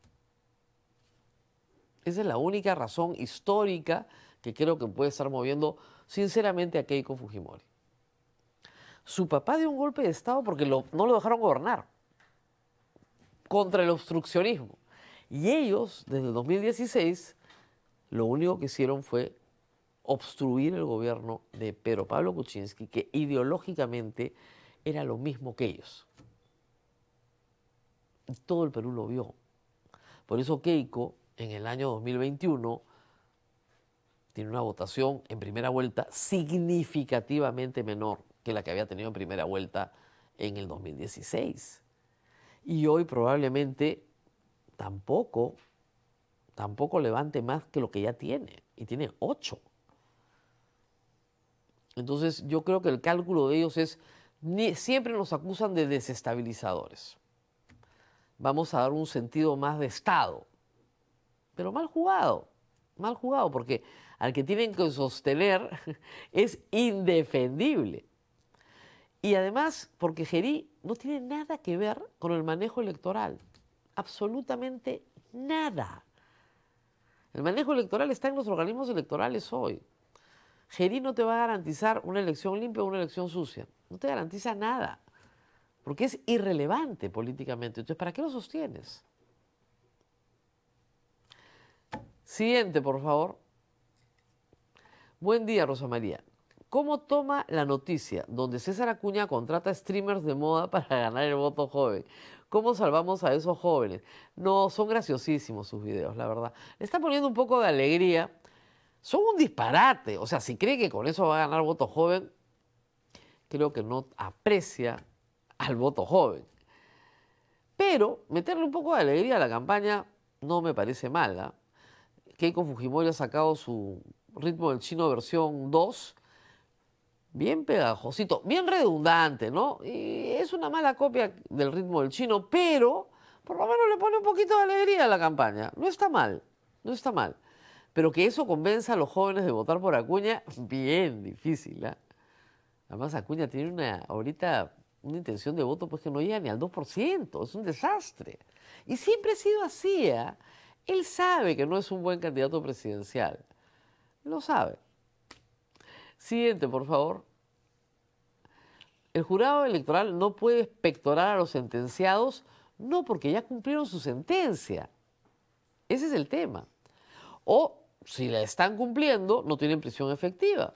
Esa es la única razón histórica que creo que puede estar moviendo sinceramente a Keiko Fujimori. Su papá dio un golpe de Estado porque no lo dejaron gobernar contra el obstruccionismo. Y ellos, desde el 2016, lo único que hicieron fue obstruir el gobierno de Pedro Pablo Kuczynski, que ideológicamente era lo mismo que ellos. Y todo el Perú lo vio. Por eso Keiko, en el año 2021, tiene una votación en primera vuelta significativamente menor que la que había tenido en primera vuelta en el 2016. Y hoy probablemente tampoco levante más que lo que ya tiene, y tiene 8. Entonces yo creo que el cálculo de ellos es, siempre nos acusan de desestabilizadores. Vamos a dar un sentido más de Estado, pero mal jugado, porque al que tienen que sostener es indefendible. Y además, porque Gerí no tiene nada que ver con el manejo electoral, absolutamente nada. El manejo electoral está en los organismos electorales hoy. Gerí no te va a garantizar una elección limpia o una elección sucia, no te garantiza nada, porque es irrelevante políticamente. Entonces, ¿para qué lo sostienes? Siguiente, por favor. Buen día, Rosa María. ¿Cómo toma la noticia donde César Acuña contrata streamers de moda para ganar el voto joven? ¿Cómo salvamos a esos jóvenes? No, son graciosísimos sus videos, la verdad. Le está poniendo un poco de alegría. Son un disparate. O sea, si cree que con eso va a ganar voto joven, creo que no aprecia al voto joven. Pero meterle un poco de alegría a la campaña no me parece mala. Keiko Fujimori ha sacado su Ritmo del Chino versión 2, bien pegajosito, bien redundante, ¿no? Y es una mala copia del Ritmo del Chino, pero por lo menos le pone un poquito de alegría a la campaña. No está mal, no está mal. Pero que eso convenza a los jóvenes de votar por Acuña, bien difícil, ¿eh? Además, Acuña tiene ahorita una intención de voto pues que no llega ni al 2%, es un desastre. Y siempre ha sido así, ¿eh? Él sabe que no es un buen candidato presidencial. Lo sabe. Siguiente, por favor. El jurado electoral no puede expectorar a los sentenciados, no porque ya cumplieron su sentencia. Ese es el tema. O, si la están cumpliendo, no tienen prisión efectiva.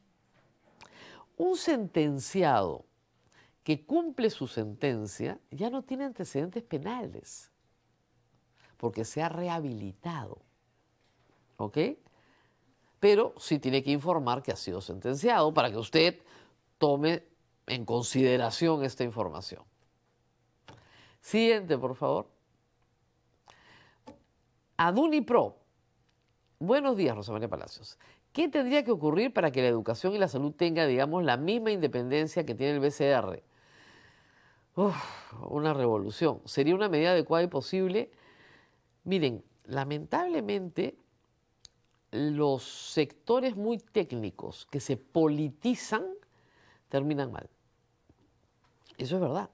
Un sentenciado que cumple su sentencia ya no tiene antecedentes penales, porque se ha rehabilitado. ¿Ok? Pero sí tiene que informar que ha sido sentenciado para que usted tome en consideración esta información. Siguiente, por favor. Adunipro. Buenos días, Rosa María Palacios. ¿Qué tendría que ocurrir para que la educación y la salud tenga, digamos, la misma independencia que tiene el BCR? Una revolución. ¿Sería una medida adecuada y posible? Miren, lamentablemente, los sectores muy técnicos que se politizan terminan mal. Eso es verdad.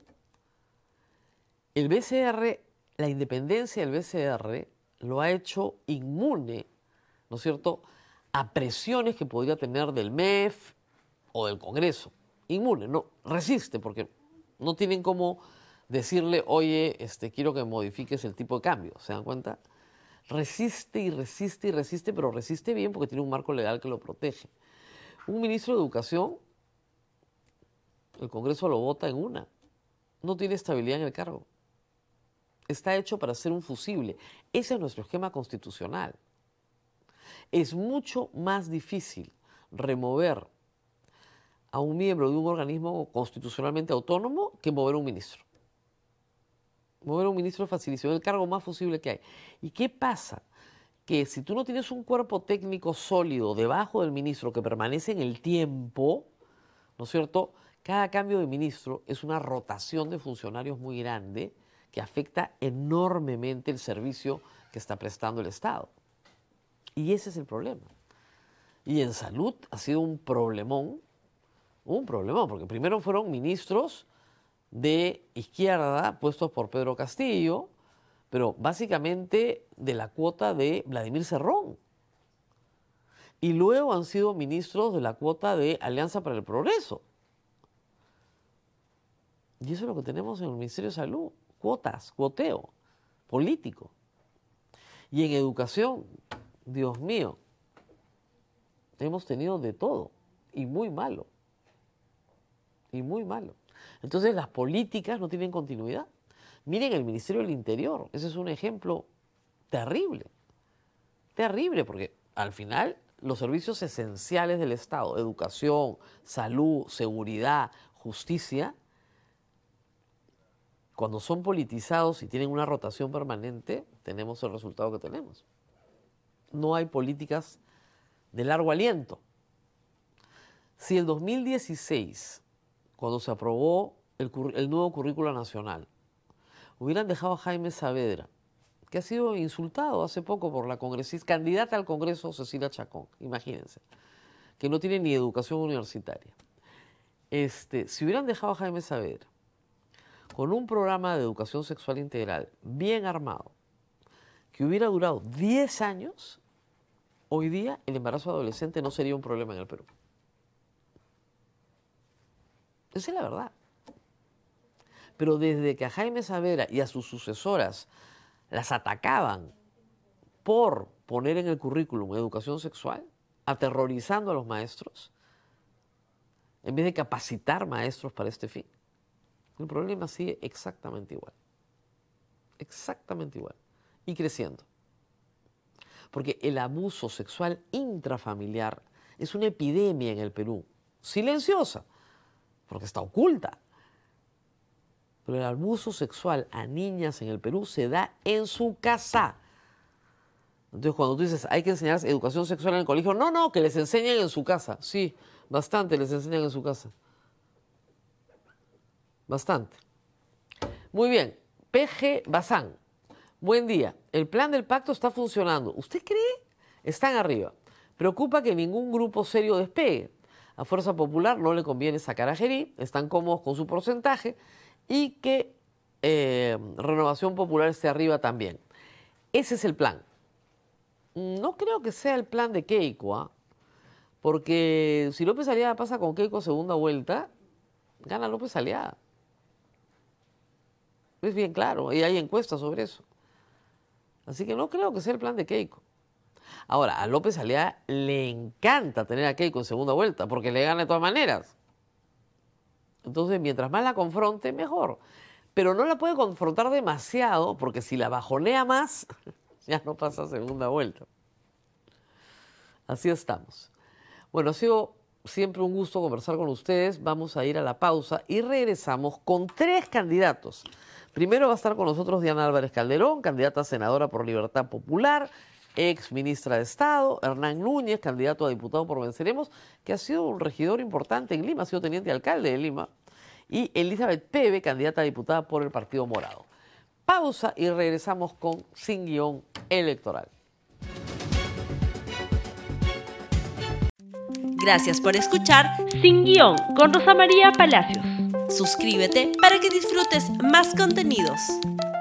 El BCR, la independencia del BCR lo ha hecho inmune, ¿no es cierto?, a presiones que podría tener del MEF o del Congreso. Inmune, no, resiste, porque no tienen cómo decirle, oye, quiero que modifiques el tipo de cambio, ¿se dan cuenta? Resiste y resiste y resiste, pero resiste bien porque tiene un marco legal que lo protege. Un ministro de Educación, el Congreso lo vota en una. No tiene estabilidad en el cargo. Está hecho para ser un fusible. Ese es nuestro esquema constitucional. Es mucho más difícil remover a un miembro de un organismo constitucionalmente autónomo que mover a un ministro. Mover a un ministro es facilísimo, es el cargo más fusible que hay. ¿Y qué pasa? Que si tú no tienes un cuerpo técnico sólido debajo del ministro que permanece en el tiempo, ¿no es cierto?, cada cambio de ministro es una rotación de funcionarios muy grande que afecta enormemente el servicio que está prestando el Estado. Y ese es el problema. Y en salud ha sido un problemón, porque primero fueron ministros de izquierda puestos por Pedro Castillo, pero básicamente de la cuota de Vladimir Cerrón. Y luego han sido ministros de la cuota de Alianza para el Progreso. Y eso es lo que tenemos en el Ministerio de Salud, cuotas, cuoteo político. Y en educación, Dios mío, hemos tenido de todo, y muy malo. Y muy malo. Entonces las políticas no tienen continuidad. Miren el Ministerio del Interior, ese es un ejemplo terrible. Terrible, porque al final los servicios esenciales del Estado, educación, salud, seguridad, justicia, cuando son politizados y tienen una rotación permanente, tenemos el resultado que tenemos. No hay políticas de largo aliento. Si el 2016, cuando se aprobó el nuevo currículo nacional, hubieran dejado a Jaime Saavedra, que ha sido insultado hace poco por la congresista, candidata al Congreso Cecilia Chacón, imagínense, que no tiene ni educación universitaria. Si hubieran dejado a Jaime Saavedra con un programa de educación sexual integral bien armado, que hubiera durado 10 años, hoy día el embarazo adolescente no sería un problema en el Perú. Esa es la verdad. Pero desde que a Jaime Saavedra y a sus sucesoras las atacaban por poner en el currículum educación sexual, aterrorizando a los maestros, en vez de capacitar maestros para este fin, el problema sigue exactamente igual. Exactamente igual. Y creciendo. Porque el abuso sexual intrafamiliar es una epidemia en el Perú. Silenciosa, porque está oculta. Pero el abuso sexual a niñas en el Perú se da en su casa. Entonces, cuando tú dices, hay que enseñar educación sexual en el colegio, no, que les enseñen en su casa. Sí, bastante les enseñan en su casa. Bastante. Muy bien. PG Bazán. Buen día. El plan del pacto está funcionando. ¿Usted cree? Están arriba. Preocupa que ningún grupo serio despegue. A Fuerza Popular no le conviene sacar a Gerí, están cómodos con su porcentaje, y que Renovación Popular esté arriba también. Ese es el plan. No creo que sea el plan de Keiko, porque si López Aliaga pasa con Keiko a segunda vuelta, gana López Aliaga. Es bien claro, y hay encuestas sobre eso. Así que no creo que sea el plan de Keiko. Ahora, a López Aliaga le encanta tener a Keiko en segunda vuelta, porque le gana de todas maneras. Entonces, mientras más la confronte, mejor. Pero no la puede confrontar demasiado, porque si la bajonea más, ya no pasa a segunda vuelta. Así estamos. Bueno, ha sido siempre un gusto conversar con ustedes. Vamos a ir a la pausa y regresamos con 3 candidatos. Primero va a estar con nosotros Diana Álvarez Calderón, candidata a senadora por Libertad Popular, ex ministra de Estado, Hernán Núñez, candidato a diputado por Venceremos, que ha sido un regidor importante en Lima, ha sido teniente alcalde de Lima, y Elizabeth Pebe, candidata a diputada por el Partido Morado. Pausa y regresamos con Sin Guión Electoral. Gracias por escuchar Sin Guión con Rosa María Palacios. Suscríbete para que disfrutes más contenidos.